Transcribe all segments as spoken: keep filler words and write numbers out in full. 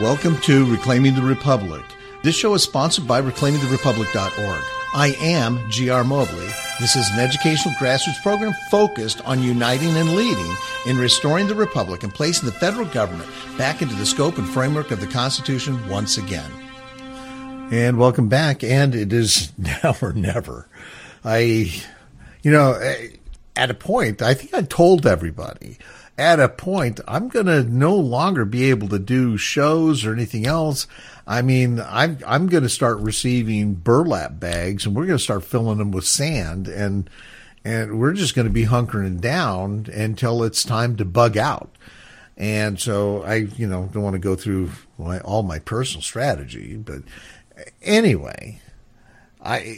Welcome to Reclaiming the Republic. This show is sponsored by reclaiming the republic dot org. I am G R Mobley. This is an educational grassroots program focused on uniting and leading in restoring the republic and placing the federal government back into the scope and framework of the Constitution once again. And welcome back, and it is now or never. I, you know, at a point, I think I told everybody, at a point, I'm going to no longer be able to do shows or anything else. I mean, I'm, I'm going to start receiving burlap bags, and we're going to start filling them with sand, and and we're just going to be hunkering down until it's time to bug out. And so I, you know, don't want to go through my, all my personal strategy, but anyway, I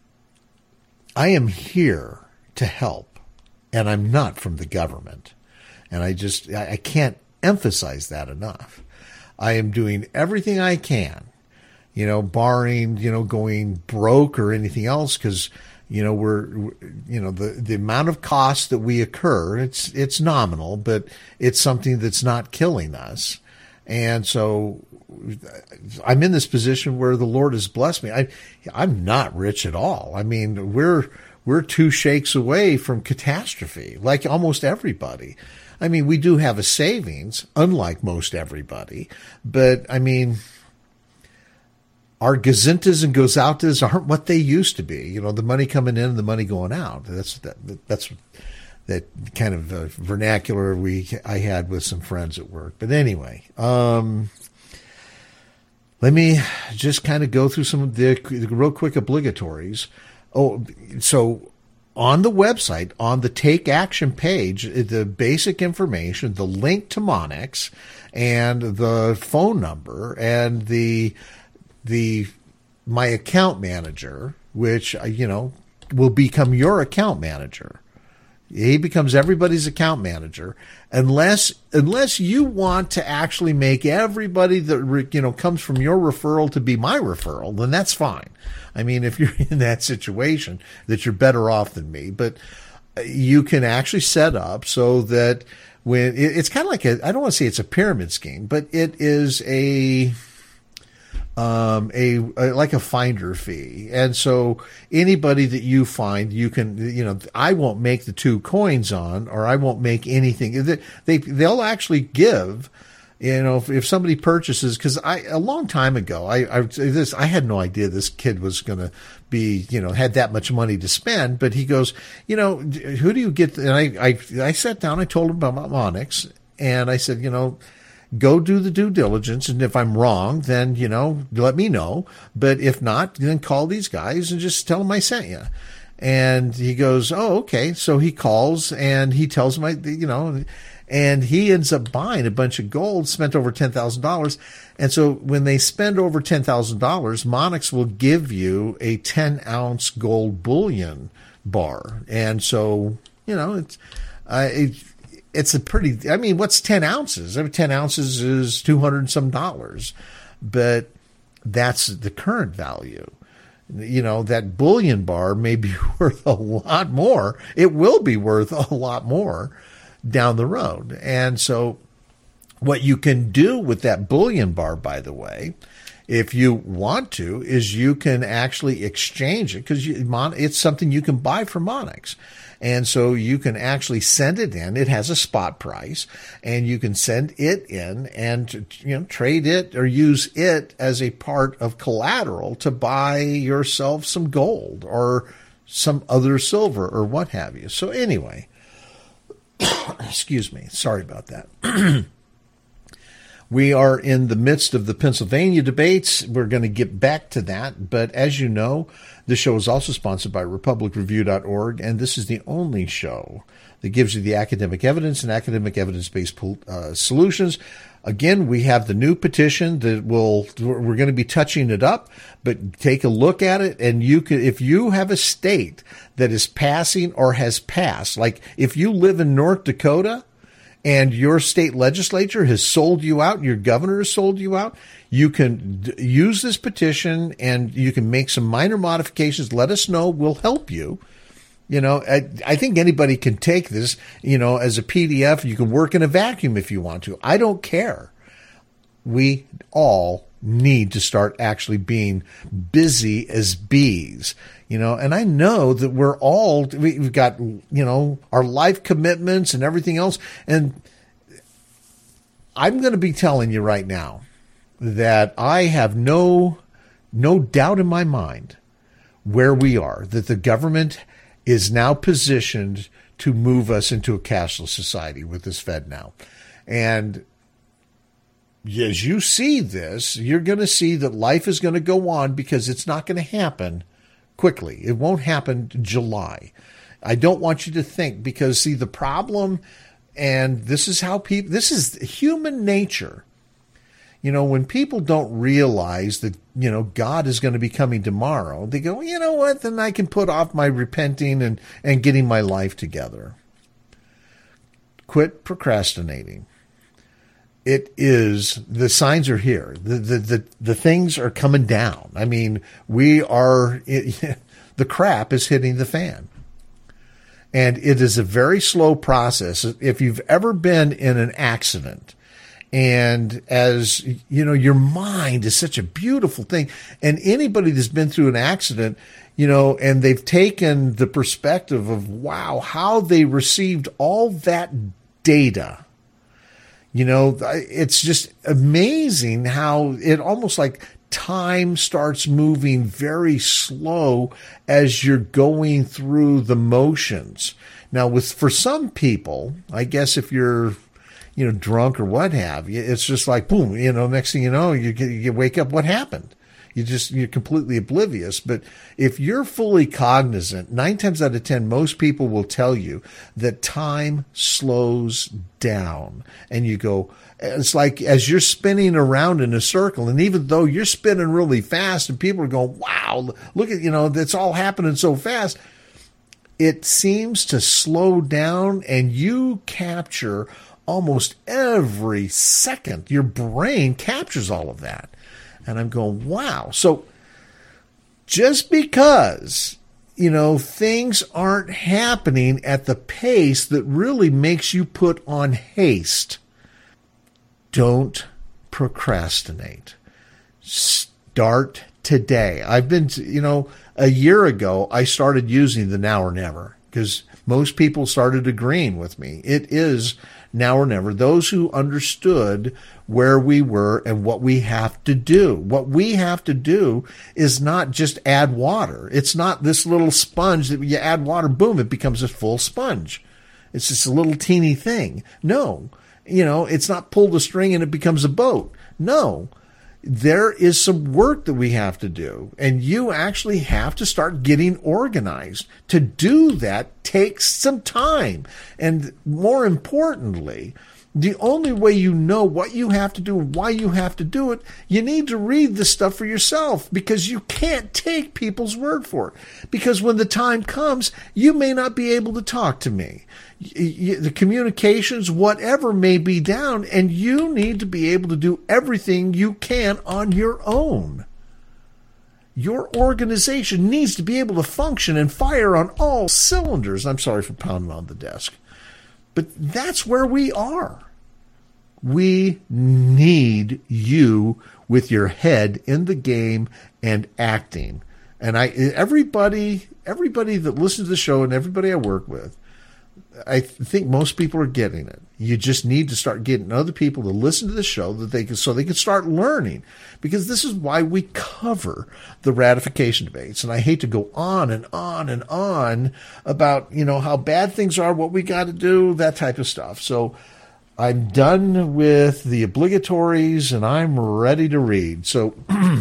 I am here to help, and I'm not from the government. And I just, I can't emphasize that enough. I am doing everything I can, you know, barring, you know, going broke or anything else, because, you know, we're, you know, the, the amount of cost that we incur, it's, it's nominal, but it's something that's not killing us. And so I'm in this position where the Lord has blessed me. I, I'm not rich at all. I mean, we're, we're two shakes away from catastrophe, like almost everybody. I mean, we do have a savings, unlike most everybody, but I mean, our gazintas and gozaltas aren't what they used to be. You know, the money coming in and the money going out. That's that. That's that kind of uh, vernacular we I had with some friends at work. But anyway, um, let me just kind of go through some of the, the real quick obligatories. Oh, so. On the website, on the Take Action page, the basic information, the link to Monex, and the phone number, and the the my account manager, which, you know, will become your account manager. He becomes everybody's account manager, unless unless you want to actually make everybody that, you know, comes from your referral to be my referral, then that's fine. I mean, if you're in that situation, that you're better off than me, but you can actually set up so that when it's kind of like a, I don't want to say it's a pyramid scheme, but it is a, um, a, a like a finder fee. And so anybody that you find, you can, you know, I won't make the two coins on, or I won't make anything. They, they they'll actually give. You know, if, if somebody purchases, because I a long time ago, I I, this, I had no idea this kid was going to be, you know, had that much money to spend. But he goes, you know, who do you get? And I I, I sat down, I told him about Monex, and I said, you know, go do the due diligence, and if I'm wrong, then, you know, let me know. But if not, then call these guys and just tell them I sent you. And he goes, oh, okay. So he calls and he tells me, you know. And he ends up buying a bunch of gold, spent over ten thousand dollars. And so when they spend over ten thousand dollars, Monex will give you a ten ounce gold bullion bar. And so, you know, it's, uh, it, it's a pretty, I mean, what's ten ounces? I mean, ten ounces is two hundred and some dollars, but that's the current value. You know, that bullion bar may be worth a lot more. It will be worth a lot more down the road. And so what you can do with that bullion bar, by the way, if you want to, is you can actually exchange it, because it's something you can buy from Monex. And so you can actually send it in. It has a spot price, and you can send it in and, you know, trade it or use it as a part of collateral to buy yourself some gold or some other silver or what have you. So anyway, excuse me. Sorry about that. We are in the midst of the Pennsylvania debates. We're going to get back to that. But as you know, this show is also sponsored by Republic Review dot org, and this is the only show that gives you the academic evidence and academic evidence-based uh, solutions. Again, we have the new petition that will, we're going to be touching it up, but take a look at it. And you can, if you have a state that is passing or has passed, like if you live in North Dakota and your state legislature has sold you out, your governor has sold you out, you can d- use this petition and you can make some minor modifications. Let us know. We'll help you. You know, I, I think anybody can take this, you know, as a P D F. You can work in a vacuum if you want to. I don't care. we all need to start actually being busy as bees, you know, and I know that we're all, we've got, you know, our life commitments and everything else. And I'm going to be telling you right now that I have no, no doubt in my mind where we are, that the government is now positioned to move us into a cashless society with this FedNow. And as you see this, you're going to see that life is going to go on, because it's not going to happen quickly. It won't happen July. I don't want you to think, because see, the problem, and this is how people, this is human nature. You know, when people don't realize that, you know, God is going to be coming tomorrow, they go, you know what, then I can put off my repenting and, and getting my life together. Quit procrastinating. It is, the signs are here. The, the, the, the things are coming down. I mean, we are, it, the crap is hitting the fan. And it is a very slow process. If you've ever been in an accident, and as you know, your mind is such a beautiful thing. And anybody that's been through an accident, you know, and they've taken the perspective of, wow, how they received all that data. You know, it's just amazing how it almost like time starts moving very slow as you're going through the motions. Now, with for some people, I guess if you're, you know, drunk or what have you, it's just like, boom, you know, next thing you know, you, get, you wake up, what happened? You just, you're completely oblivious. But if you're fully cognizant, nine times out of ten, most people will tell you that time slows down. And you go, it's like as you're spinning around in a circle, and even though you're spinning really fast and people are going, wow, look at, you know, that's all happening so fast, it seems to slow down, and you capture almost every second. Your brain captures all of that. And I'm going, wow. So just because, you know, things aren't happening at the pace that really makes you put on haste, don't procrastinate. Start today. I've been, you know, a year ago, I started using the now or never, because most people started agreeing with me. It is now or never. Those who understood where we were and what we have to do. What we have to do is not just add water. It's not this little sponge that you add water, boom, it becomes a full sponge. It's just a little teeny thing. No, you know, it's not pull the string and it becomes a boat. No, there is some work that we have to do, and you actually have to start getting organized. To do that takes some time. And more importantly, the only way you know what you have to do and why you have to do it, you need to read this stuff for yourself, because you can't take people's word for it. Because when the time comes, you may not be able to talk to me. The communications, whatever, may be down, and you need to be able to do everything you can on your own. Your organization needs to be able to function and fire on all cylinders. I'm sorry for pounding on the desk, but that's where we are. We need you with your head in the game and acting. And I, everybody, everybody that listens to the show and everybody I work with, I think most people are getting it. You just need to start getting other people to listen to the show that they can, so they can start learning, because this is why we cover the ratification debates. And I hate to go on and on and on about, you know, how bad things are, what we got to do, that type of stuff. So I'm done with the obligatories and I'm ready to read. So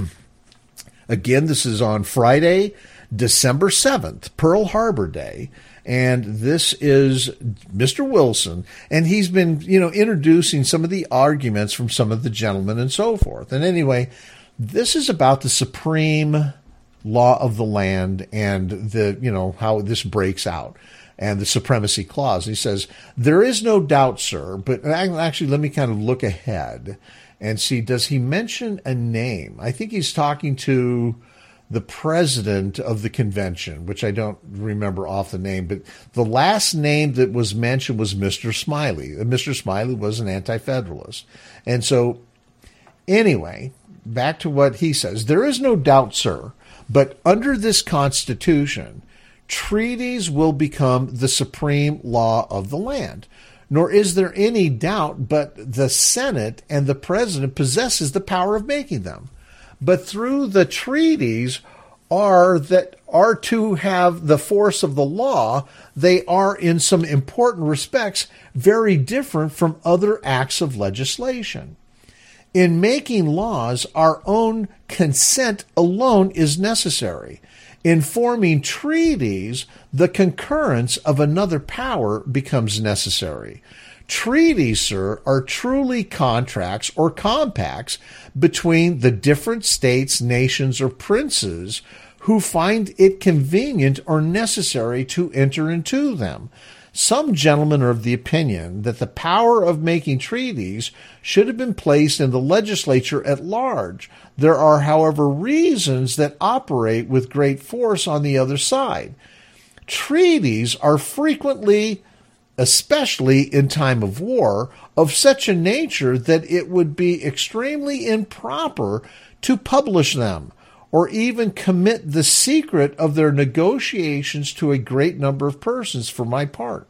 again, this is on Friday, December seventh, Pearl Harbor Day. And this is Mister Wilson, and he's been, you know, introducing some of the arguments from some of the gentlemen and so forth. And anyway, this is about the supreme law of the land and the, you know, how this breaks out and the supremacy clause. He says, there is no doubt, sir, but actually let me kind of look ahead and see, does he mention a name? I think he's talking to the president of the convention, which I don't remember off the name, but the last name that was mentioned was Mister Smiley. Mister Smiley was an anti-federalist. And so Anyway, back to what he says. There is no doubt, sir, but under this Constitution, treaties will become the supreme law of the land. Nor is there any doubt but the Senate and the President possesses the power of making them. But through the treaties are that are to have the force of the law, they are in some important respects very different from other acts of legislation. In making laws, our own consent alone is necessary. In forming treaties, the concurrence of another power becomes necessary. Treaties, sir, are truly contracts or compacts between the different states, nations, or princes who find it convenient or necessary to enter into them. Some gentlemen are of the opinion that the power of making treaties should have been placed in the legislature at large. There are, however, reasons that operate with great force on the other side. Treaties are frequently, especially in time of war, of such a nature that it would be extremely improper to publish them, or even commit the secret of their negotiations to a great number of persons. For my part,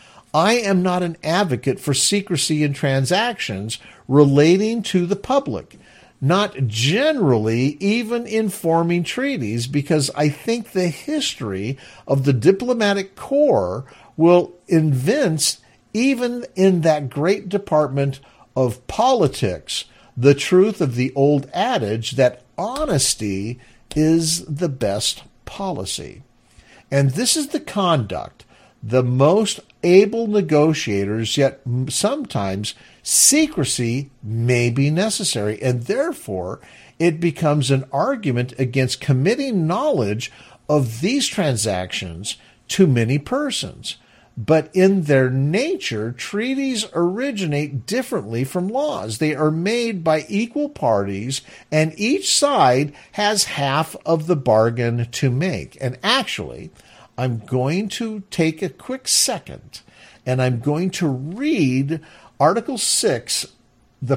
I am not an advocate for secrecy in transactions relating to the public, not generally even in forming treaties, because I think the history of the diplomatic corps will evince, even in that great department of politics, the truth of the old adage that honesty is the best policy. And this is the conduct the most able negotiators, yet sometimes secrecy may be necessary, and therefore it becomes an argument against committing knowledge of these transactions to many persons. But in their nature, treaties originate differently from laws. They are made by equal parties, and each side has half of the bargain to make. And actually, I'm going to take a quick second, and I'm going to read Article six, the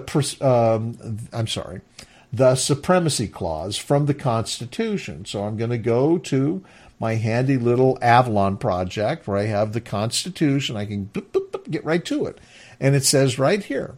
um, I'm sorry, the Supremacy Clause from the Constitution. So I'm going to go to my handy little Avalon project where I have the Constitution. I can boop, boop, boop, get right to it. And it says right here,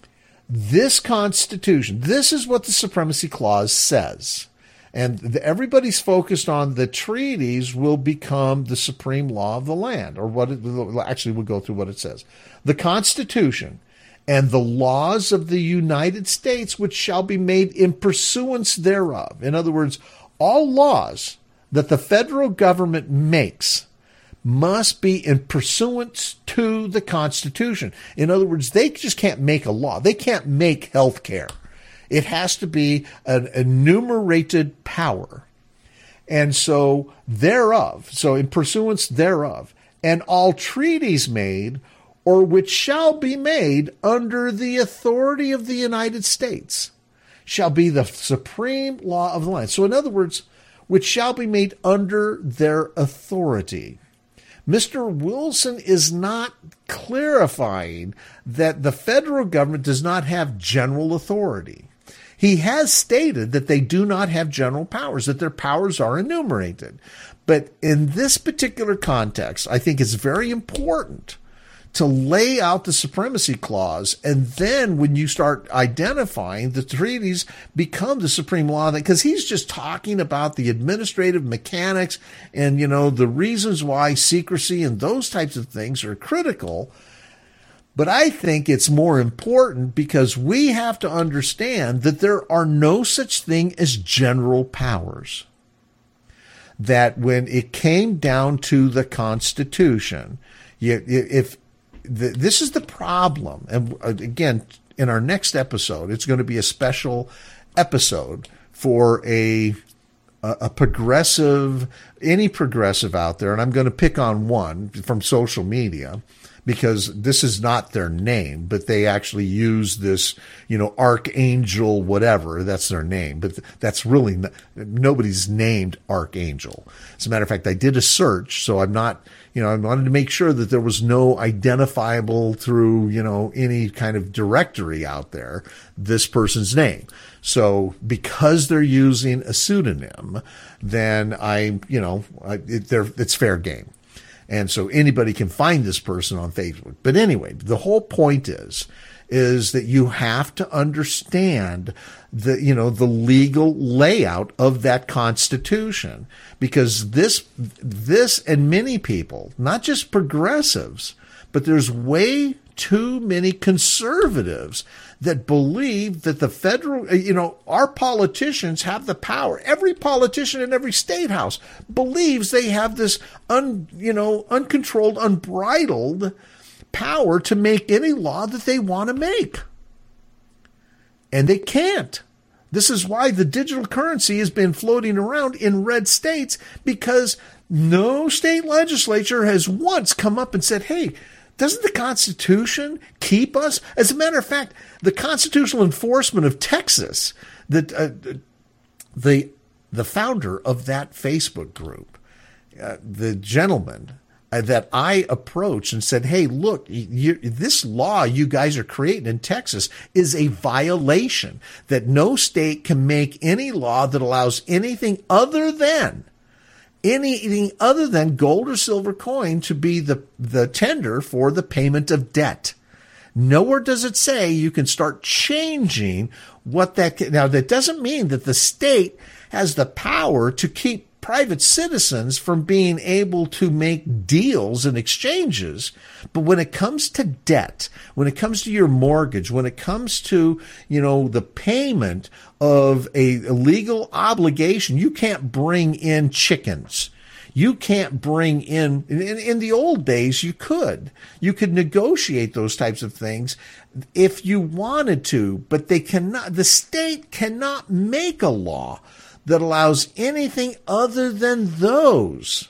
this Constitution, this is what the Supremacy Clause says. And the, everybody's focused on the treaties will become the supreme law of the land, or what it, actually we'll go through what it says. The Constitution and the laws of the United States, which shall be made in pursuance thereof. In other words, all laws that the federal government makes must be in pursuance to the Constitution. In other words, they just can't make a law. They can't make health care. It has to be an enumerated power. And so thereof, so in pursuance thereof, and all treaties made or which shall be made under the authority of the United States shall be the supreme law of the land. So in other words, which shall be made under their authority. Mister Wilson is not clarifying that the federal government does not have general authority. He has stated that they do not have general powers, that their powers are enumerated. But in this particular context, I think it's very important to lay out the Supremacy Clause, and then when you start identifying, the treaties become the supreme law, because he's just talking about the administrative mechanics and, you know, the reasons why secrecy and those types of things are critical. But I think it's more important because we have to understand that there are no such thing as general powers. That when it came down to the Constitution, you, if the, this is the problem, and again, in our next episode, it's going to be a special episode for a a progressive, any progressive out there, and I'm going to pick on one from social media, because this is not their name, but they actually use this, you know, Archangel, whatever, that's their name. But that's really, not, nobody's named Archangel. As a matter of fact, I did a search, so I'm not, you know, I wanted to make sure that there was no identifiable through, you know, any kind of directory out there, this person's name. So because they're using a pseudonym, then I, you know, I, it, it's fair game. And so anybody can find this person on Facebook. But anyway, the whole point is, is that you have to understand the, you know, the legal layout of that Constitution, because this, this and many people, not just progressives, but there's way too many conservatives that believe that the federal, you know, our politicians have the power. Every politician in every state house believes they have this, un, you know, uncontrolled, unbridled power to make any law that they want to make. And they can't. This is why the digital currency has been floating around in red states, because no state legislature has once come up and said, hey, doesn't the Constitution keep us? As a matter of fact, the constitutional enforcement of Texas, that uh, the the founder of that Facebook group, uh, the gentleman uh, that I approached and said, hey, look, you, this law you guys are creating in Texas is a violation, that no state can make any law that allows anything other than anything other than gold or silver coin to be the, the tender for the payment of debt. Nowhere does it say you can start changing what that, now that doesn't mean that the state has the power to keep private citizens from being able to make deals and exchanges. But when it comes to debt, when it comes to your mortgage, when it comes to, you know, the payment of a legal obligation, you can't bring in chickens. You can't bring in, in, in the old days, you could. You could negotiate those types of things if you wanted to, but they cannot, the state cannot make a law that allows anything other than those.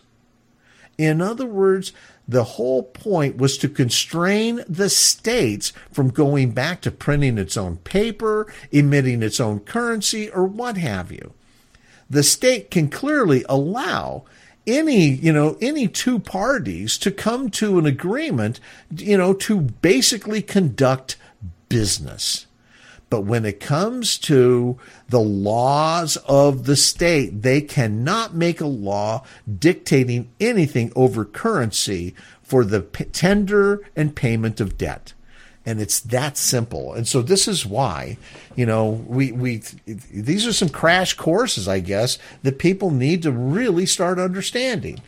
In other words, the whole point was to constrain the states from going back to printing its own paper, emitting its own currency, or what have you. The state can clearly allow any, you know, any two parties to come to an agreement, you know, to basically conduct business. But when it comes to the laws of the state, they cannot make a law dictating anything over currency for the p- tender and payment of debt. And it's that simple. And so this is why, you know, we, we, these are some crash courses, I guess, that people need to really start understanding.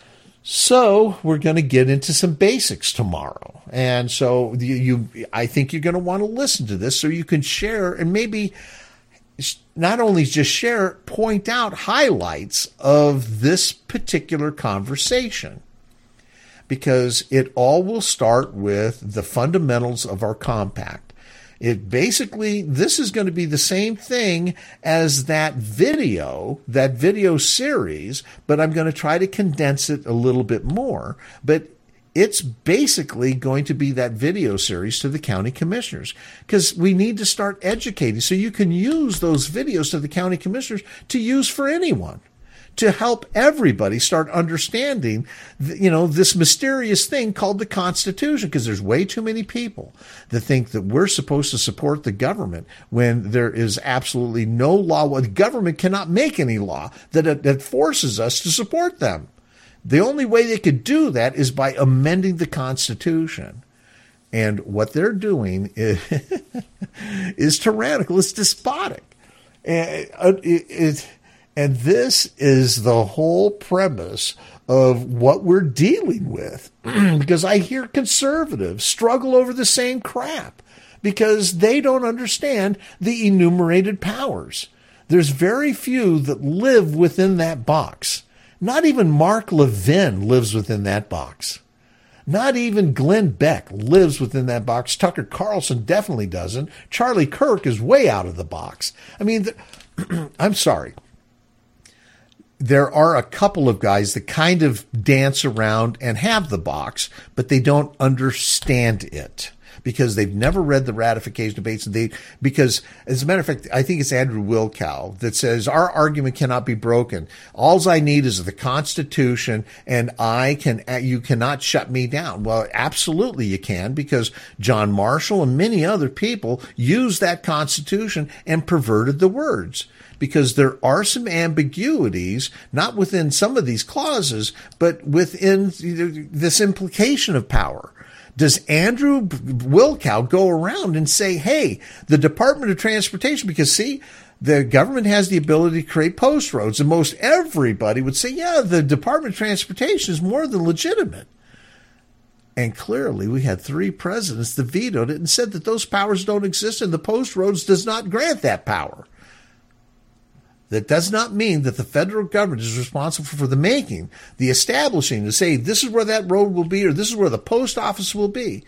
So we're going to get into some basics tomorrow. And so you, you I think you're going to want to listen to this so you can share and maybe not only just share, point out highlights of this particular conversation. Because it all will start with the fundamentals of our compact. It basically, this is going to be the same thing as that video, that video series, but I'm going to try to condense it a little bit more. But it's basically going to be that video series to the county commissioners, because we need to start educating so you can use those videos to the county commissioners to use for anyone, to help everybody start understanding, you know, this mysterious thing called the Constitution, because there's way too many people that think that we're supposed to support the government when there is absolutely no law. Well, the government cannot make any law that, that forces us to support them. The only way they could do that is by amending the Constitution. And what they're doing is, is tyrannical. It's despotic. And it, it, and this is the whole premise of what we're dealing with. Because I hear conservatives struggle over the same crap because they don't understand the enumerated powers. There's very few that live within that box. Not even Mark Levin lives within that box. Not even Glenn Beck lives within that box. Tucker Carlson definitely doesn't. Charlie Kirk is way out of the box. I mean, the, I'm sorry. there are a couple of guys that kind of dance around and have the box, but they don't understand it because they've never read the ratification debates. And they, because as a matter of fact, I think it's Andrew Wilkow that says our argument cannot be broken. All I need is the Constitution, and I can, you cannot shut me down. Well, absolutely you can, because John Marshall and many other people used that Constitution and perverted the words. Because there are some ambiguities, not within some of these clauses, but within this implication of power. Does Andrew Wilkow go around and say, hey, the Department of Transportation, because see, the government has the ability to create post roads, and most everybody would say, yeah, the Department of Transportation is more than legitimate. And clearly we had three presidents that vetoed it and said that those powers don't exist, and the post roads does not grant that power. That does not mean that the federal government is responsible for the making, the establishing, to say this is where that road will be or this is where the post office will be.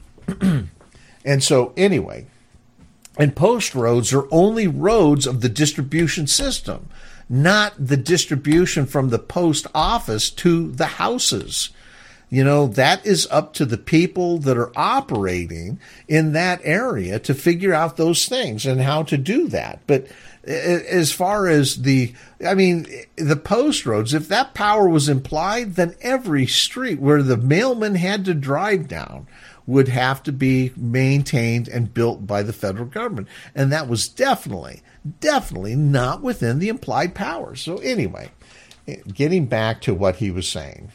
And so anyway, and post roads are only roads of the distribution system, not the distribution from the post office to the houses. You know, that is up to the people that are operating in that area to figure out those things and how to do that. But as far as the, I mean, the post roads, if that power was implied, then every street where the mailman had to drive down would have to be maintained and built by the federal government. And that was definitely, definitely not within the implied powers. So anyway, getting back to what he was saying.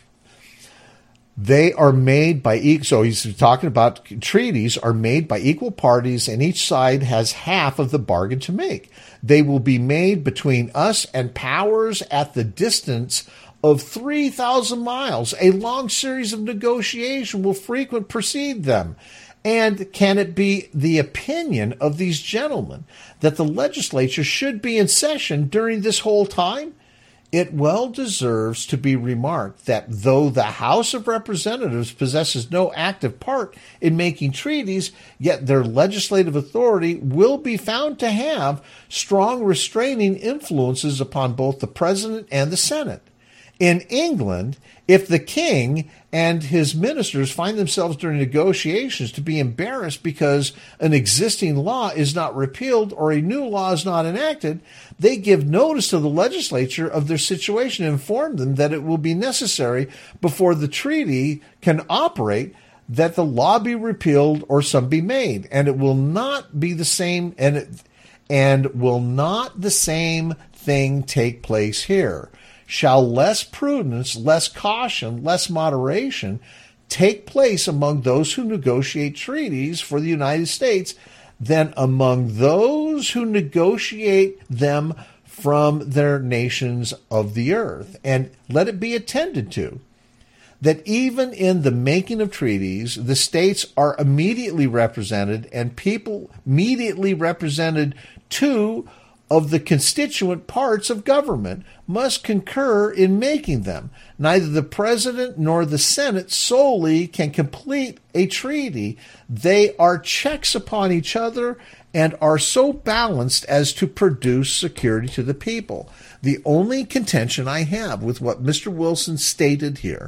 They are made by, so he's talking about treaties are made by equal parties, and each side has half of the bargain to make. They will be made between us and powers at the distance of three thousand miles. A long series of negotiation will frequently precede them. And can it be the opinion of these gentlemen that the legislature should be in session during this whole time? It well deserves to be remarked that though the House of Representatives possesses no active part in making treaties, yet their legislative authority will be found to have strong restraining influences upon both the President and the Senate. In England, if the king and his ministers find themselves during negotiations to be embarrassed because an existing law is not repealed or a new law is not enacted, they give notice to the legislature of their situation and inform them that it will be necessary before the treaty can operate that the law be repealed or some be made, and it will not be the same and it, and will not the same thing take place here. Shall less prudence, less caution, less moderation take place among those who negotiate treaties for the United States than among those who negotiate them from their nations of the earth? And let it be attended to that even in the making of treaties, the states are immediately represented, and people immediately represented too of the constituent parts of government must concur in making them. Neither the President nor the Senate solely can complete a treaty. They are checks upon each other and are so balanced as to produce security to the people. The only contention I have with what Mister Wilson stated here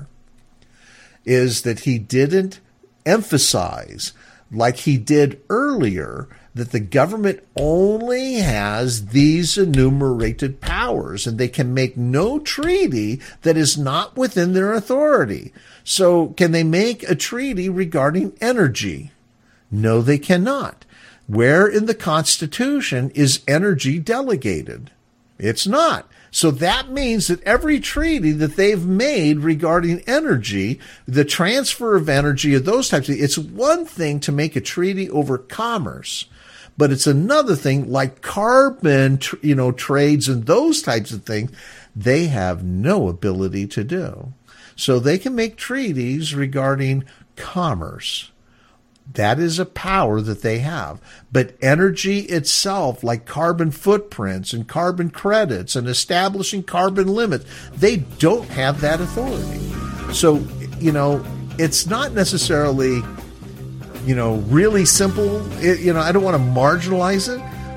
is that he didn't emphasize, like he did earlier, that the government only has these enumerated powers and they can make no treaty that is not within their authority. So can they make a treaty regarding energy? No, they cannot. Where in the Constitution is energy delegated? It's not. So that means that every treaty that they've made regarding energy, the transfer of energy, of those types of things, it's one thing to make a treaty over commerce. But it's another thing like carbon, you know, trades and those types of things, they have no ability to do. So they can make treaties regarding commerce. That is a power that they have. But energy itself, like carbon footprints and carbon credits and establishing carbon limits, they don't have that authority. So, you know, it's not necessarily, you know, really simple. It, you know, I don't want to marginalize it,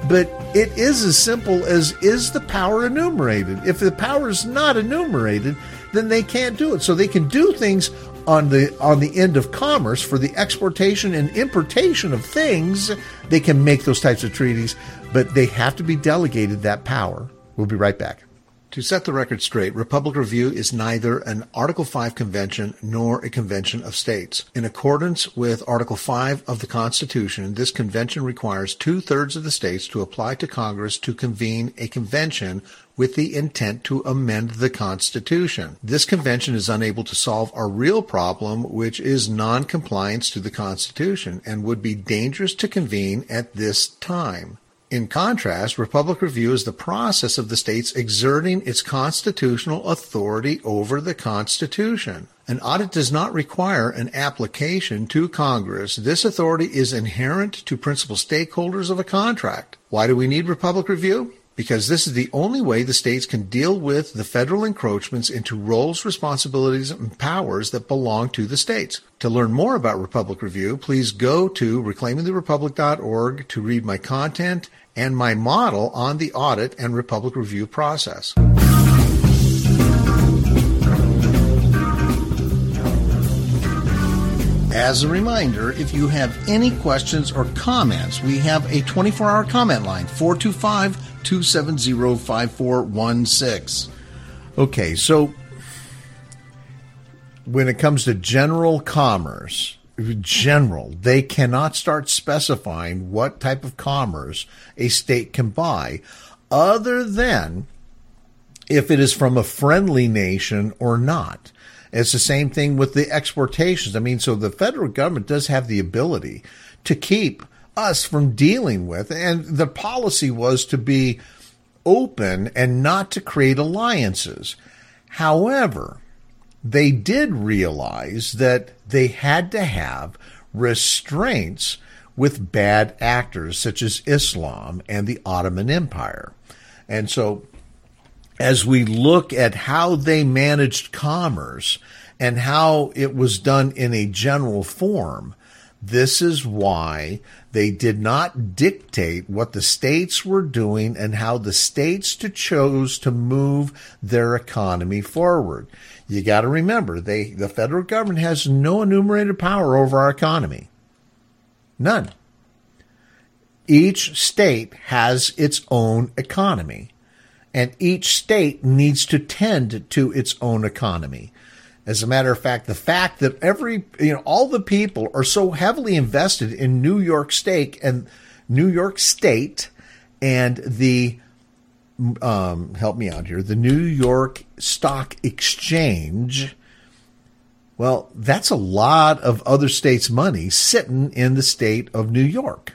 But it is as simple as, is the power enumerated? If the power is not enumerated, then they can't do it. So they can do things on the on the end of commerce for the exportation and importation of things. They can make those types of treaties, but they have to be delegated that power. We'll be right back. To set the record straight, Republic Review is neither an Article five convention nor a convention of states. In accordance with Article five of the Constitution, this convention requires two-thirds of the states to apply to Congress to convene a convention with the intent to amend the Constitution. This convention is unable to solve our real problem, which is non-compliance to the Constitution, and would be dangerous to convene at this time. In contrast, Republic Review is the process of the states exerting its constitutional authority over the Constitution. An audit does not require an application to Congress. This authority is inherent to principal stakeholders of a contract. Why do we need Republic Review? Because this is the only way the states can deal with the federal encroachments into roles, responsibilities, and powers that belong to the states. To learn more about Republic Review, please go to reclaiming the republic dot org to read my content and my model on the audit and Republic Review process. As a reminder, if you have any questions or comments, we have a twenty-four hour comment line, four two five, two seven zero, five four one six. Okay, so when it comes to general commerce, general, they cannot start specifying what type of commerce a state can buy other than if it is from a friendly nation or not. It's the same thing with the exportations. I mean, so the federal government does have the ability to keep us from dealing with, and the policy was to be open and not to create alliances. However, they did realize that they had to have restraints with bad actors such as Islam and the Ottoman Empire. And so as we look at how they managed commerce and how it was done in a general form, this is why they did not dictate what the states were doing and how the states to chose to move their economy forward. You got to remember, they the federal government has no enumerated power over our economy. None. Each state has its own economy, and each state needs to tend to its own economy. As a matter of fact, the fact that every, you know, all the people are so heavily invested in New York State and New York State and the, um, help me out here, the New York Stock Exchange, well, that's a lot of other states' money sitting in the state of New York.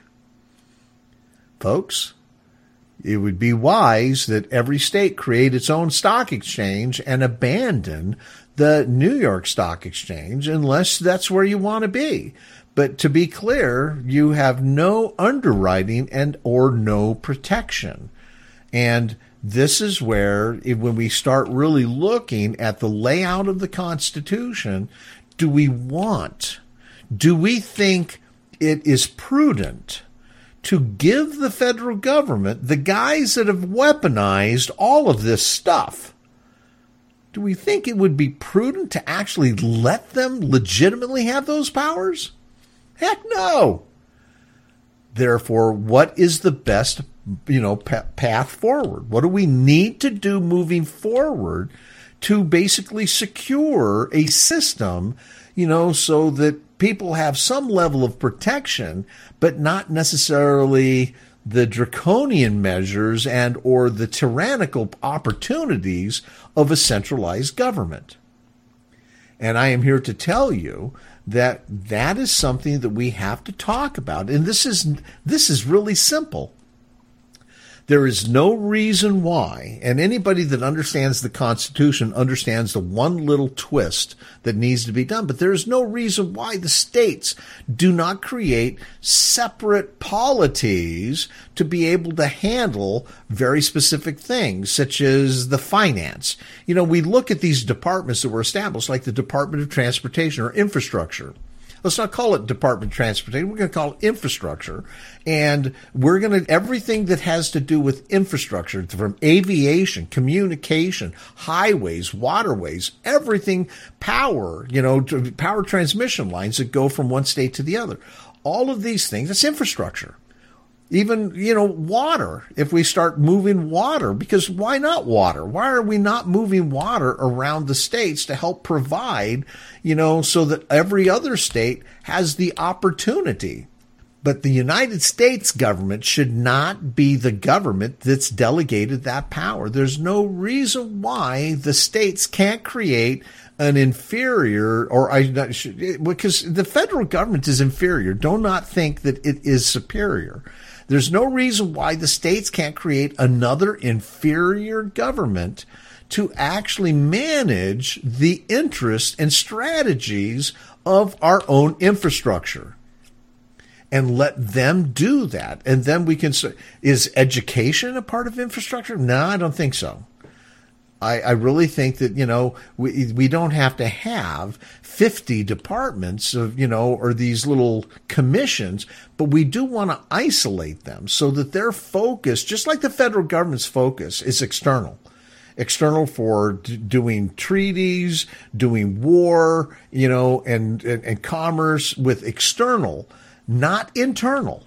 Folks, it would be wise that every state create its own stock exchange and abandon the New York Stock Exchange unless that's where you want to be. But to be clear, you have no underwriting and or no protection. And this is where, when we start really looking at the layout of the Constitution, do we want, do we think it is prudent to give the federal government, the guys that have weaponized all of this stuff, do we think it would be prudent to actually let them legitimately have those powers? Heck no. Therefore, what is the best, you know, path forward? What do we need to do moving forward to basically secure a system, you know, so that people have some level of protection, but not necessarily the draconian measures and or the tyrannical opportunities of a centralized government? And I am here to tell you that that is something that we have to talk about. And this is this is really simple. There is no reason why, and anybody that understands the Constitution understands the one little twist that needs to be done, but there is no reason why the states do not create separate polities to be able to handle very specific things, such as the finance. You know, we look at these departments that were established, like the Department of Transportation or Infrastructure. Let's not call it Department of Transportation. We're going to call it infrastructure. And we're going to, everything that has to do with infrastructure, from aviation, communication, highways, waterways, everything, power, you know, power transmission lines that go from one state to the other. All of these things, that's infrastructure. Even, you know, water, if we start moving water, because why not water? Why are we not moving water around the states to help provide, you know, so that every other state has the opportunity? But the United States government should not be the government that's delegated that power. There's no reason why the states can't create an inferior, or I because the federal government is inferior. Do not think that it is superior. There's no reason why the states can't create another inferior government to actually manage the interests and strategies of our own infrastructure. And let them do that. And then we can say, is education a part of infrastructure? No, I don't think so. I, I really think that, you know, we we don't have to have fifty departments of, you know, or these little commissions, but we do want to isolate them so that their focus, just like the federal government's focus, is external. External for d- doing treaties, doing war, you know, and, and, and commerce with external, not internal.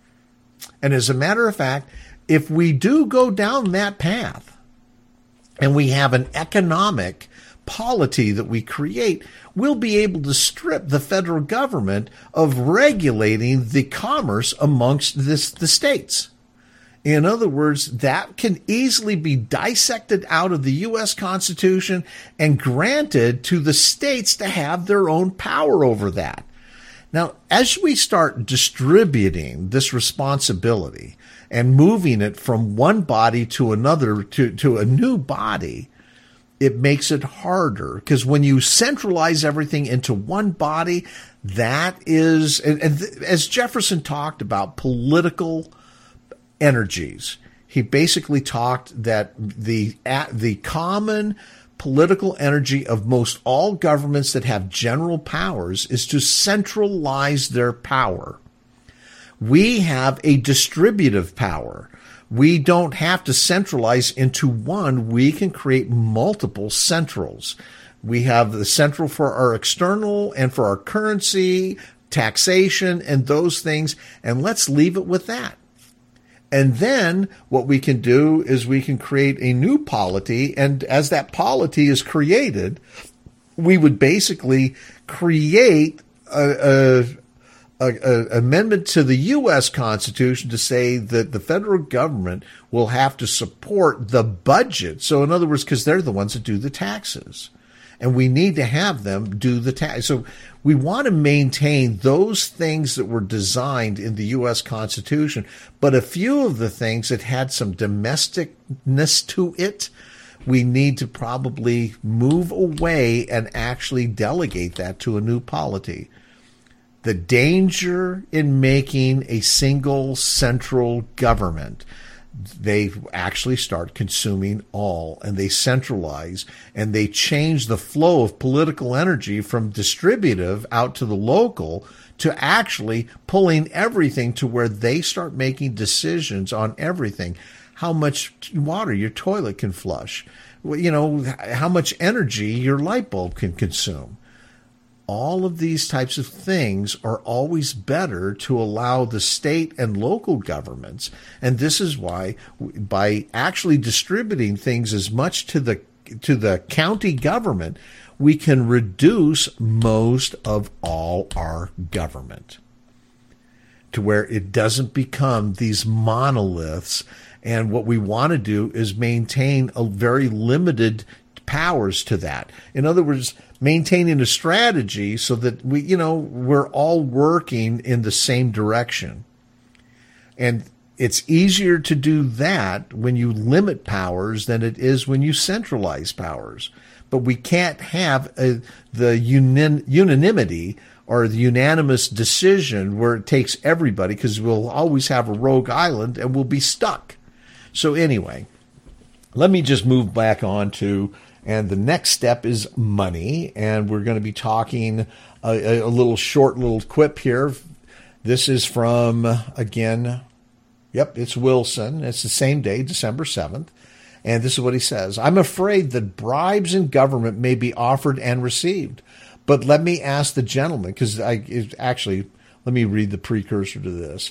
And as a matter of fact, if we do go down that path, and we have an economic polity that we create, we'll be able to strip the federal government of regulating the commerce amongst this, the states. In other words, that can easily be dissected out of the U S Constitution and granted to the states to have their own power over that. Now, as we start distributing this responsibility and moving it from one body to another, to, to a new body, it makes it harder. Because when you centralize everything into one body, that is, and, and th- as Jefferson talked about political energies, he basically talked that the at, the common political energy of most all governments that have general powers is to centralize their power. We have a distributive power. We don't have to centralize into one. We can create multiple centrals. We have the central for our external and for our currency, taxation, and those things. And let's leave it with that. And then what we can do is we can create a new polity. And as that polity is created, we would basically create a, a, a, a amendment to the U S Constitution to say that the federal government will have to support the budget. So in other words, because they're the ones that do the taxes. And we need to have them do the tax. So we want to maintain those things that were designed in the U S Constitution, but a few of the things that had some domesticness to it, we need to probably move away and actually delegate that to a new polity. The danger in making a single central government, they actually start consuming all, and they centralize, and they change the flow of political energy from distributive out to the local to actually pulling everything to where they start making decisions on everything. How much water your toilet can flush, you know, how much energy your light bulb can consume. All of these types of things are always better to allow the state and local governments. And this is why, by actually distributing things as much to the to the county government, we can reduce most of all our government to where it doesn't become these monoliths. And what we want to do is maintain a very limited powers to that. In other words, maintaining a strategy so that we, you know, we're all working in the same direction. And it's easier to do that when you limit powers than it is when you centralize powers. But we can't have a, the unin, unanimity or the unanimous decision where it takes everybody, because we'll always have a rogue island and we'll be stuck. So anyway, let me just move back on to, and the next step is money. And we're going to be talking a, a little short little quip here. This is from, again, yep, it's Wilson. It's the same day, December seventh. And this is what he says. I'm afraid that bribes in government may be offered and received. But let me ask the gentleman, because I it actually, let me read the precursor to this.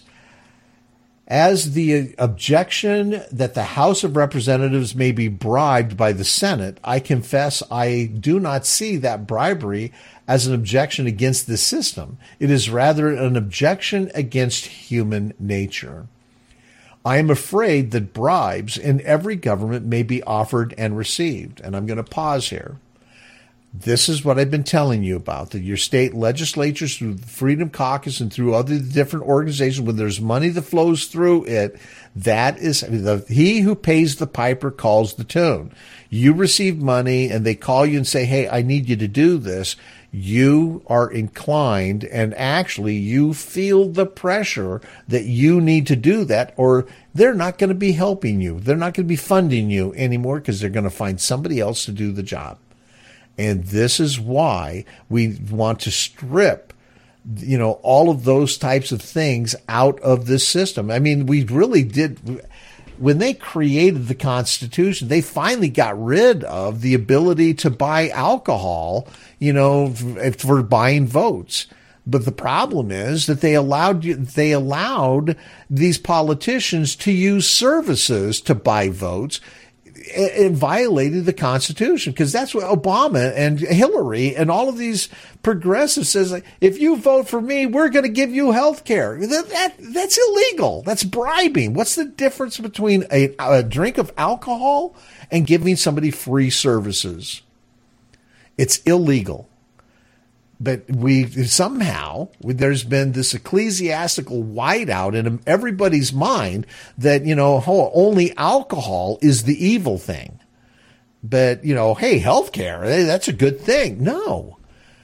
As the objection that the House of Representatives may be bribed by the Senate, I confess I do not see that bribery as an objection against the system. It is rather an objection against human nature. I am afraid that bribes in every government may be offered and received. And I'm going to pause here. This is what I've been telling you about, that your state legislatures, through the Freedom Caucus and through other different organizations, when there's money that flows through it, that is, I mean, the, he who pays the piper calls the tune. You receive money and they call you and say, hey, I need you to do this. You are inclined, and actually you feel the pressure that you need to do that, or they're not going to be helping you. They're not going to be funding you anymore because they're going to find somebody else to do the job. And this is why we want to strip, you know, all of those types of things out of this system. I mean, we really did. When they created the Constitution, they finally got rid of the ability to buy alcohol, you know, for buying votes. But the problem is that they allowed they allowed these politicians to use services to buy votes. It violated the Constitution, because that's what Obama and Hillary and all of these progressives says. Like, if you vote for me, we're going to give you health care. That, that, that's illegal. That's bribing. What's the difference between a, a drink of alcohol and giving somebody free services? It's illegal. But we somehow, there's been this ecclesiastical whiteout in everybody's mind that, you know, oh, only alcohol is the evil thing. But, you know, hey, healthcare, hey, that's a good thing. No.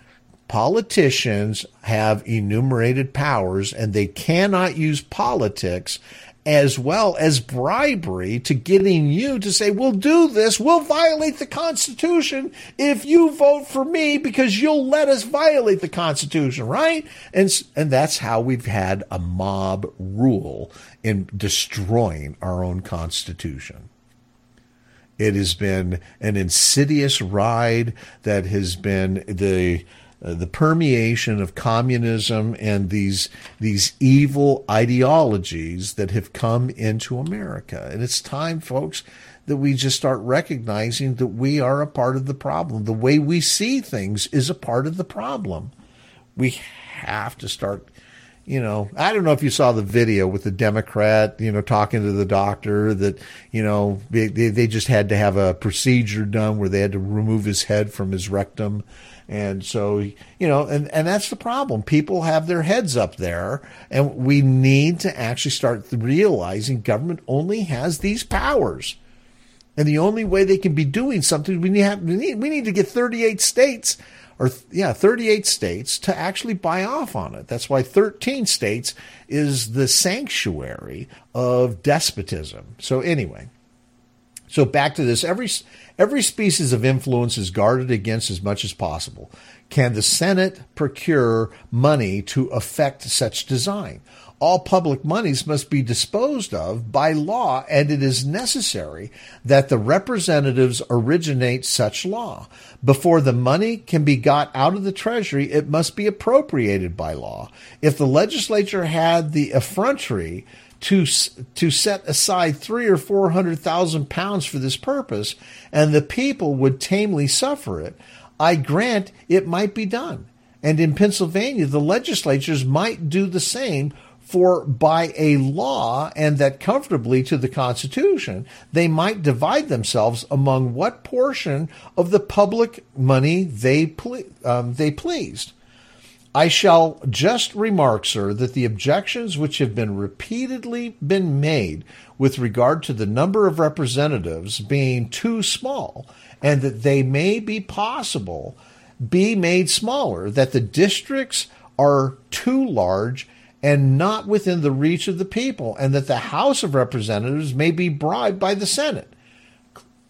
Politicians have enumerated powers, and they cannot use politics as well as bribery to getting you to say, we'll do this, we'll violate the Constitution if you vote for me because you'll let us violate the Constitution, right? And and that's how we've had a mob rule in destroying our own Constitution. It has been an insidious ride that has been the Uh, the permeation of communism and these these evil ideologies that have come into America. And it's time, folks, that we just start recognizing that we are a part of the problem. The way we see things is a part of the problem. We have to start, you know, I don't know if you saw the video with the Democrat, you know, talking to the doctor that, you know, they, they just had to have a procedure done where they had to remove his head from his rectum. And so, you know, and, and that's the problem. People have their heads up there, and we need to actually start realizing government only has these powers. And the only way they can be doing something, we need, have, we need, we need to get thirty-eight states, or yeah, thirty-eight states to actually buy off on it. That's why thirteen states is the sanctuary of despotism. So anyway, so back to this. Every Every species of influence is guarded against as much as possible. Can the Senate procure money to effect such design? All public monies must be disposed of by law, and it is necessary that the representatives originate such law. Before the money can be got out of the Treasury, it must be appropriated by law. If the legislature had the effrontery to to set aside three or four hundred thousand pounds for this purpose, and the people would tamely suffer it, I grant it might be done. And in Pennsylvania, the legislatures might do the same, for by a law, and that comfortably to the Constitution, they might divide themselves among what portion of the public money they ple- um, they pleased. I shall just remark, sir, that the objections which have been repeatedly been made with regard to the number of representatives being too small, and that they may be possible be made smaller, that the districts are too large and not within the reach of the people, and that the House of Representatives may be bribed by the Senate.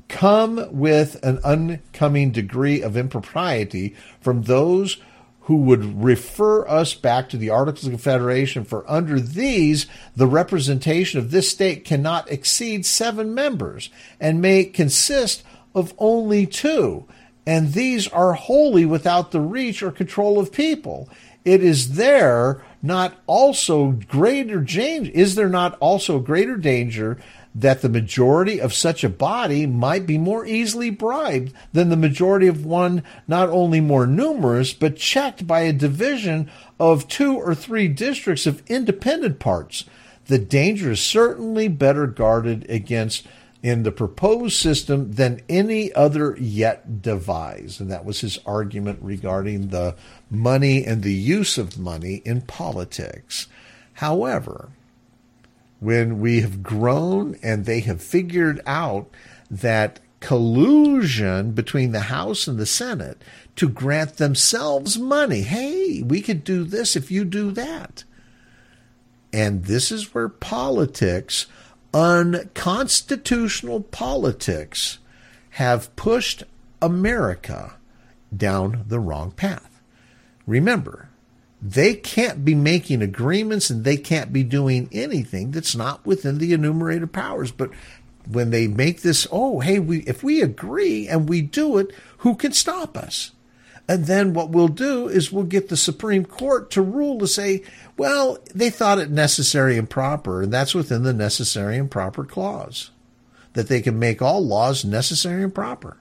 come with an oncoming degree of impropriety from those who would refer us back to the Articles of Confederation, for under these, the representation of this state cannot exceed seven members and may consist of only two, and these are wholly without the reach or control of people. It is there not also greater danger, is there not also greater danger that the majority of such a body might be more easily bribed than the majority of one not only more numerous, but checked by a division of two or three districts of independent parts? The danger is certainly better guarded against in the proposed system than any other yet devised. And that was his argument regarding the money and the use of money in politics. However, when we have grown and they have figured out that collusion between the House and the Senate to grant themselves money, hey, we could do this if you do that. And this is where politics, unconstitutional politics, have pushed America down the wrong path. Remember, they can't be making agreements and they can't be doing anything that's not within the enumerated powers. But when they make this, oh, hey, we if we agree and we do it, who can stop us? And then what we'll do is we'll get the Supreme Court to rule to say, well, they thought it necessary and proper, and that's within the necessary and proper clause, that they can make all laws necessary and proper.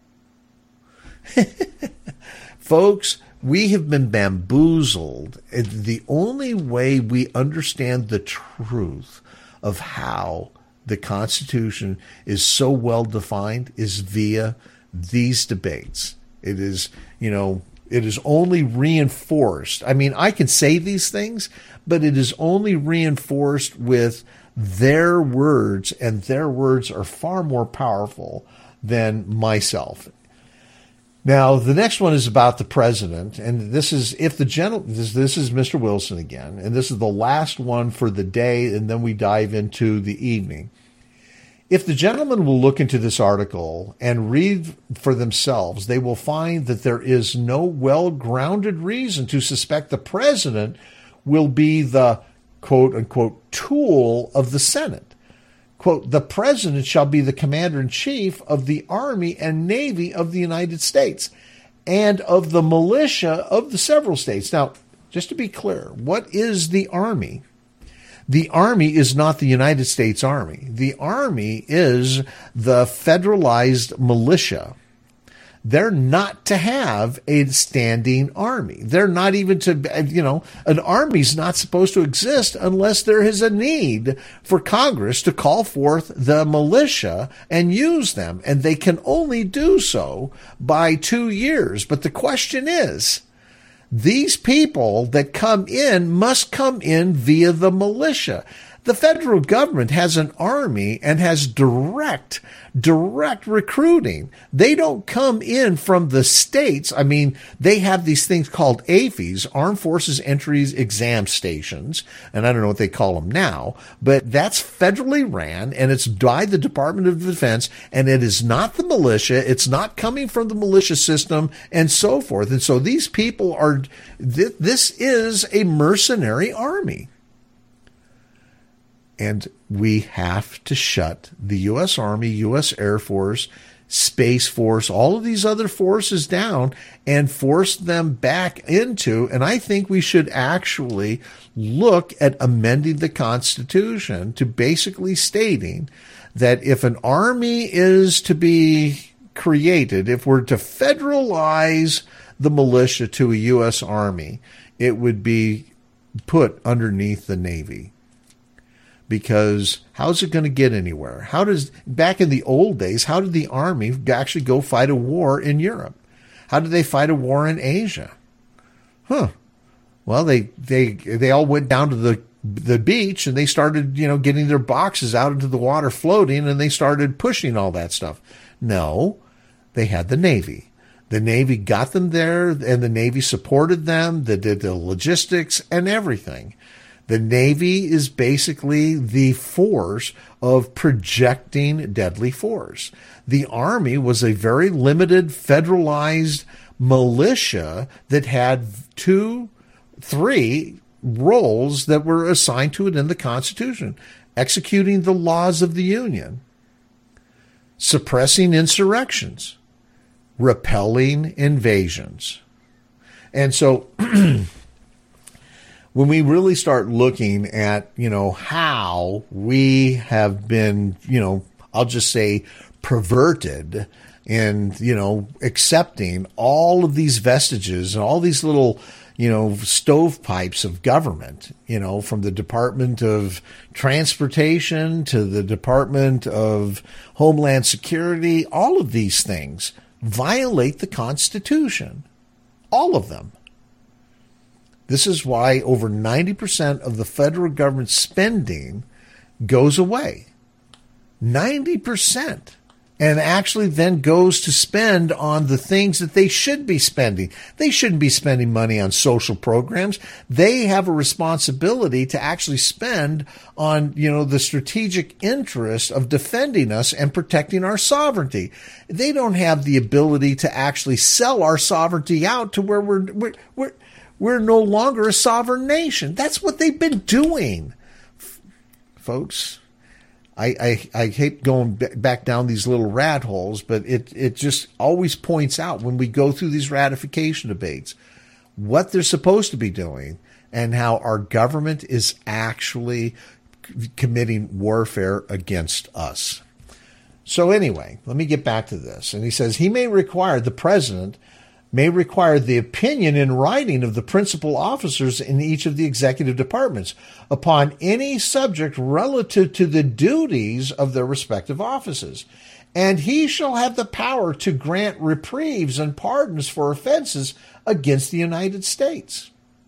Folks, we have been bamboozled. The only way we understand the truth of how the Constitution is so well defined is via these debates. It is, you know, it is only reinforced. I mean, I can say these things, but it is only reinforced with their words, and their words are far more powerful than myself. Now, the next one is about the president, and this is if the general. This, this is Mister Wilson again, and this is the last one for the day, and then we dive into the evening. If the gentlemen will look into this article and read for themselves, they will find that there is no well-grounded reason to suspect the president will be the quote-unquote tool of the Senate. Quote, the president shall be the commander-in-chief of the Army and Navy of the United States and of the militia of the several states. Now, just to be clear, what is the Army? The Army is not the United States Army. The Army is the federalized militia. They're not to have a standing army. They're not even to, you know, an army's not supposed to exist unless there is a need for Congress to call forth the militia and use them. And they can only do so by two years. But the question is, these people that come in must come in via the militia. The federal government has an army and has direct, direct recruiting. They don't come in from the states. I mean, they have these things called A F Es, Armed Forces Entries Exam Stations, and I don't know what they call them now, but that's federally ran, and it's by the Department of Defense, and it is not the militia. It's not coming from the militia system, and so forth. And so these people are, th- this is a mercenary army. And we have to shut the U S Army, U S Air Force, Space Force, all of these other forces down and force them back into, and I think we should actually look at amending the Constitution to basically stating that if an army is to be created, if we're to federalize the militia to a U S Army, it would be put underneath the Navy. Because how's it going to get anywhere? How does, back in the old days, how did the Army actually go fight a war in Europe? How did they fight a war in Asia? Huh. Well, they, they, they all went down to the, the beach and they started, you know, getting their boxes out into the water floating, and they started pushing all that stuff. No, they had the Navy. The Navy got them there, and the Navy supported them. They did the logistics and everything. The Navy is basically the force of projecting deadly force. The Army was a very limited federalized militia that had two, three roles that were assigned to it in the Constitution: executing the laws of the Union, suppressing insurrections, repelling invasions. And so when we really start looking at, you know, how we have been, you know, I'll just say perverted and, you know, accepting all of these vestiges and all these little, you know, stovepipes of government, you know, from the Department of Transportation to the Department of Homeland Security, all of these things violate the Constitution. All of them. This is why over ninety percent of the federal government spending goes away. ninety percent. And actually then goes to spend on the things that they should be spending. They shouldn't be spending money on social programs. They have a responsibility to actually spend on, you know, the strategic interest of defending us and protecting our sovereignty. They don't have the ability to actually sell our sovereignty out to where we're, we're, we're, we're no longer a sovereign nation. That's what they've been doing, F- folks. I, I, I hate going back down these little rat holes, but it, it just always points out when we go through these ratification debates what they're supposed to be doing and how our government is actually committing warfare against us. So anyway, let me get back to this. And he says he may require, the president may require the opinion in writing of the principal officers in each of the executive departments upon any subject relative to the duties of their respective offices. And he shall have the power to grant reprieves and pardons for offenses against the United States.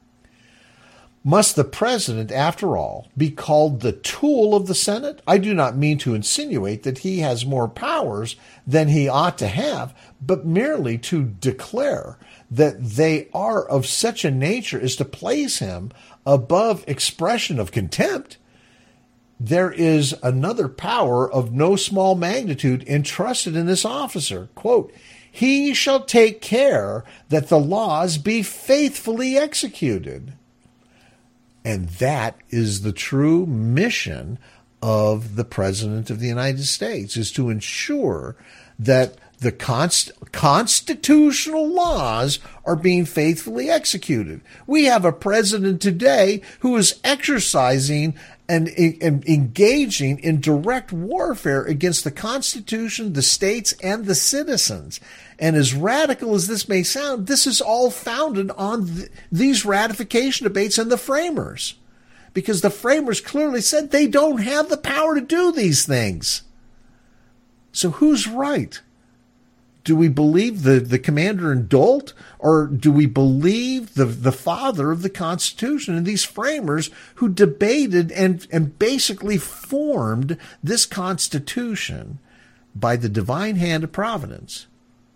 Must the president, after all, be called the tool of the Senate? I do not mean to insinuate that he has more powers than he ought to have, but merely to declare that they are of such a nature as to place him above expression of contempt. There is another power of no small magnitude entrusted in this officer. Quote, he shall take care that the laws be faithfully executed. And that is the true mission of the President of the United States, is to ensure that the const- constitutional laws are being faithfully executed. We have a president today who is exercising and, and engaging in direct warfare against the Constitution, the states, and the citizens. And as radical as this may sound, this is all founded on th- these ratification debates and the framers. Because the framers clearly said they don't have the power to do these things. So who's right? Do we believe the, the commander-in-dolt, or do we believe the, the father of the Constitution and these framers who debated and, and basically formed this Constitution by the divine hand of providence?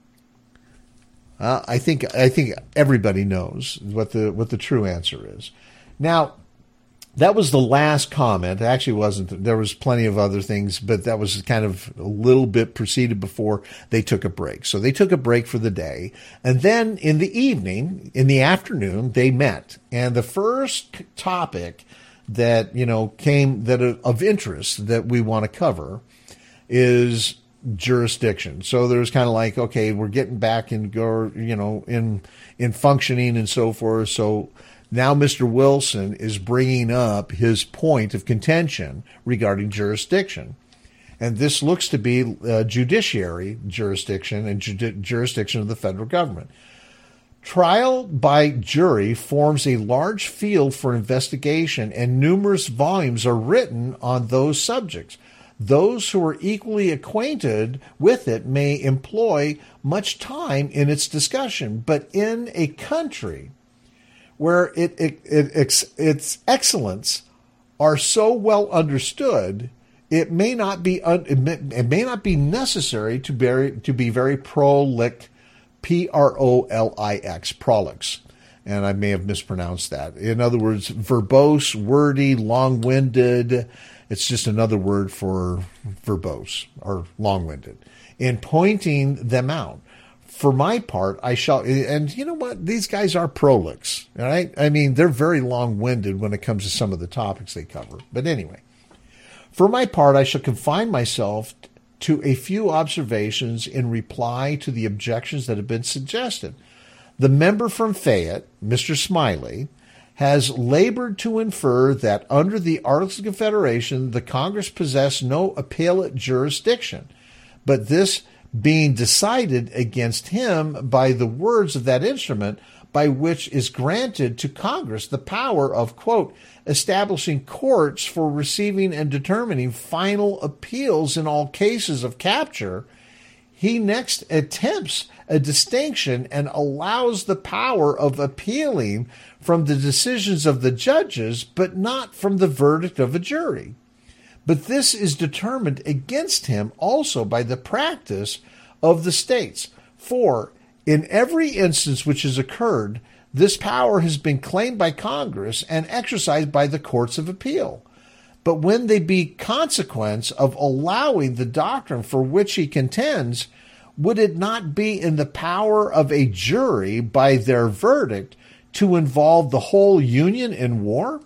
Uh, I think I think everybody knows what the what the true answer is. Now, that was the last comment. It actually wasn't. There was plenty of other things, but that was kind of a little bit preceded before they took a break. So they took a break for the day. And then in the evening, in the afternoon, they met. And the first topic that, you know, came that of interest that we want to cover is jurisdiction. So there's kind of like, okay, we're getting back in, go, you know, in in functioning and so forth. So now Mister Wilson is bringing up his point of contention regarding jurisdiction. And this looks to be uh, judiciary jurisdiction and ju- jurisdiction of the federal government. Trial by jury forms a large field for investigation, and numerous volumes are written on those subjects. Those who are equally acquainted with it may employ much time in its discussion, but in a country where it, it, it, its, its excellence are so well understood, it may not be un, it, may, it may not be necessary to very to be very prolific, P R O L I X, prolix. and I may have mispronounced that. In other words, verbose, wordy, long-winded. It's just another word for verbose or long-winded. In pointing them out. For my part, I shall, and you know what? These guys are prolix, right? I mean, they're very long-winded when it comes to some of the topics they cover. But anyway, for my part, I shall confine myself to a few observations in reply to the objections that have been suggested. The member from Fayette, Mister Smiley, has labored to infer that under the Articles of Confederation, the Congress possessed no appellate jurisdiction, but this being decided against him by the words of that instrument, by which is granted to Congress the power of, quote, establishing courts for receiving and determining final appeals in all cases of capture, he next attempts a distinction and allows the power of appealing from the decisions of the judges, but not from the verdict of a jury. But this is determined against him also by the practice of the states. For in every instance which has occurred, this power has been claimed by Congress and exercised by the courts of appeal. But when they be consequence of allowing the doctrine for which he contends, would it not be in the power of a jury by their verdict to involve the whole Union in war?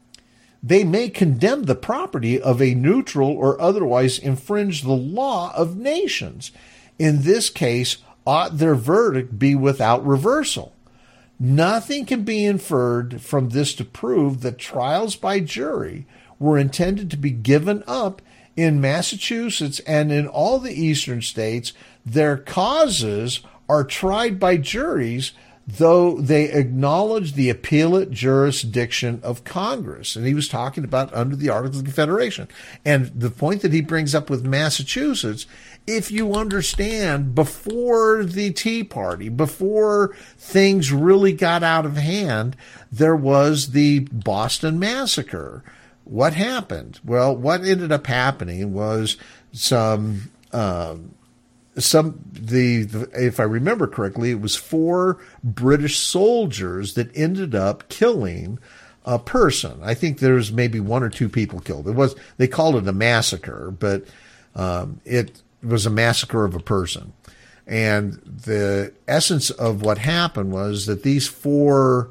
They may condemn the property of a neutral or otherwise infringe the law of nations. In this case, ought their verdict be without reversal. Nothing can be inferred from this to prove that trials by jury were intended to be given up in Massachusetts and in all the eastern states. Their causes are tried by juries, though they acknowledge the appellate jurisdiction of Congress. And he was talking about under the Articles of Confederation. And the point that he brings up with Massachusetts, if you understand, before the Tea Party, before things really got out of hand, there was the Boston Massacre. What happened? Well, what ended up happening was some... Um, Some the, the if I remember correctly, it was four British soldiers that ended up killing a person. I think there was maybe one or two people killed. It was they called it a massacre, but um, it was a massacre of a person. And the essence of what happened was that these four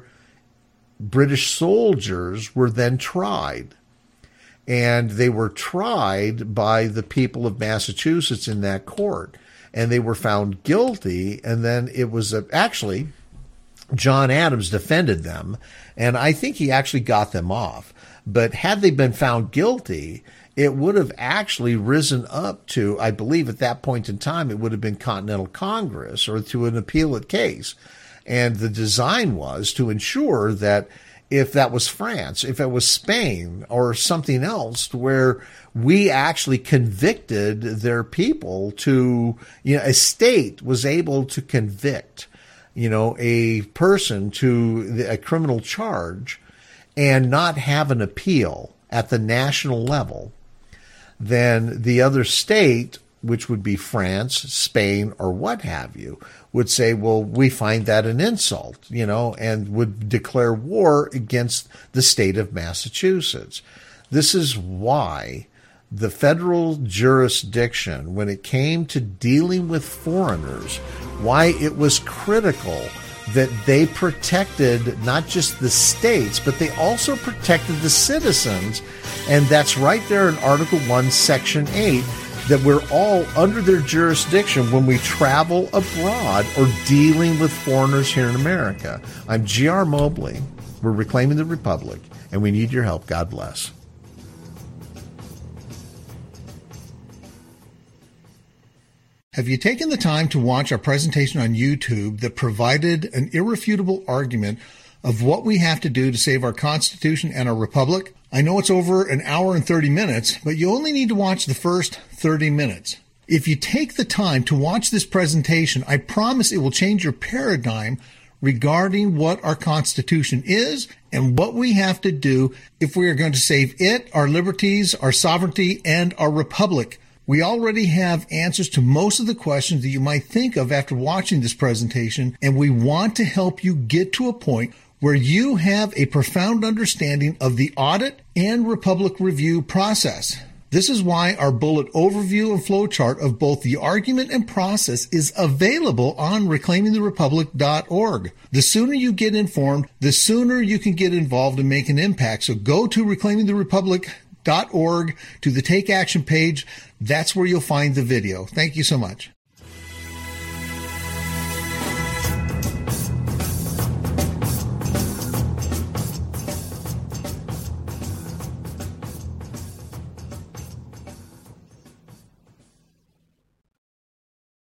British soldiers were then tried. And they were tried by the people of Massachusetts in that court. And they were found guilty, and then it was a, actually John Adams defended them, and I think he actually got them off. But had they been found guilty, it would have actually risen up to, I believe at that point in time, it would have been Continental Congress or to an appellate case. And the design was to ensure that if that was France, if it was Spain or something else where we actually convicted their people to, you know, a state was able to convict, you know, a person to a criminal charge and not have an appeal at the national level, then the other state, which would be France, Spain, or what have you, would say, well, we find that an insult, you know, and would declare war against the state of Massachusetts. This is why the federal jurisdiction, when it came to dealing with foreigners, why it was critical that they protected not just the states, but they also protected the citizens. And that's right there in Article one, Section eight, that we're all under their jurisdiction when we travel abroad or dealing with foreigners here in America. I'm G R Mobley. We're reclaiming the Republic, and we need your help. God bless. Have you taken the time to watch our presentation on YouTube that provided an irrefutable argument of what we have to do to save our Constitution and our Republic? I know it's over an hour and thirty minutes, but you only need to watch the first thirty minutes. If you take the time to watch this presentation, I promise it will change your paradigm regarding what our Constitution is and what we have to do if we are going to save it, our liberties, our sovereignty, and our Republic. We already have answers to most of the questions that you might think of after watching this presentation, and we want to help you get to a point where you have a profound understanding of the audit and Republic review process. This is why our bullet overview and flowchart of both the argument and process is available on reclaiming the republic dot org. The sooner you get informed, the sooner you can get involved and make an impact. So go to reclaiming the republic dot org to the Take Action page. That's where you'll find the video. Thank you so much.